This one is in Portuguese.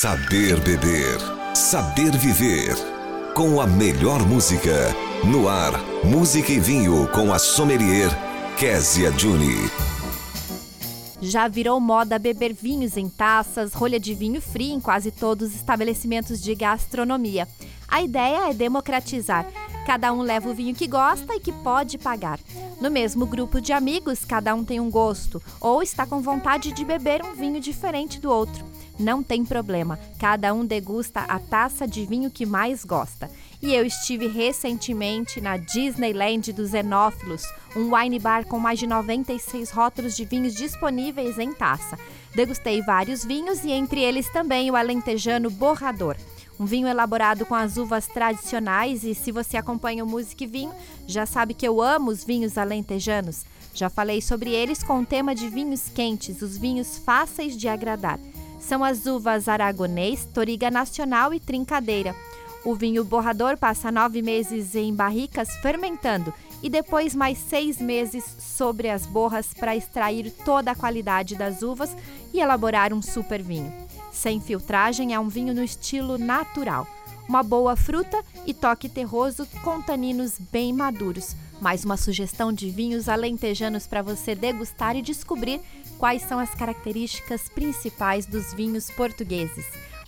Saber beber, saber viver. Com a melhor música. No ar, música e vinho com a sommelier Kézia Juni. Já virou moda beber vinhos em taças, rolha de vinho frio em quase todos os estabelecimentos de gastronomia. A ideia é democratizar. Cada um leva o vinho que gosta e que pode pagar. No mesmo grupo de amigos, cada um tem um gosto ou está com vontade de beber um vinho diferente do outro. Não tem problema, cada um degusta a taça de vinho que mais gosta. E eu estive recentemente na Disneyland dos Enófilos, um wine bar com mais de 96 rótulos de vinhos disponíveis em taça. Degustei vários vinhos e entre eles também o alentejano Borrador. Um vinho elaborado com as uvas tradicionais e se você acompanha o Música e Vinho, já sabe que eu amo os vinhos alentejanos. Já falei sobre eles com o tema de vinhos quentes, os vinhos fáceis de agradar. São as uvas Aragonês, Touriga Nacional e Trincadeira. O vinho Borrador passa 9 meses em barricas fermentando e depois mais 6 meses sobre as borras para extrair toda a qualidade das uvas e elaborar um super vinho. Sem filtragem, é um vinho no estilo natural. Uma boa fruta e toque terroso com taninos bem maduros. Mais uma sugestão de vinhos alentejanos para você degustar e descobrir quais são as características principais dos vinhos portugueses.